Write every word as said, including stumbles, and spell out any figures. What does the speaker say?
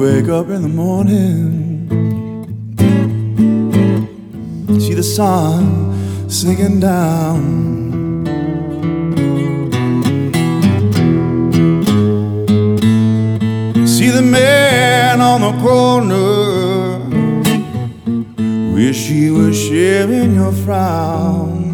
wake up in the morning, see the sun sinking down. See the man on the corner, wish he was sharing your frown.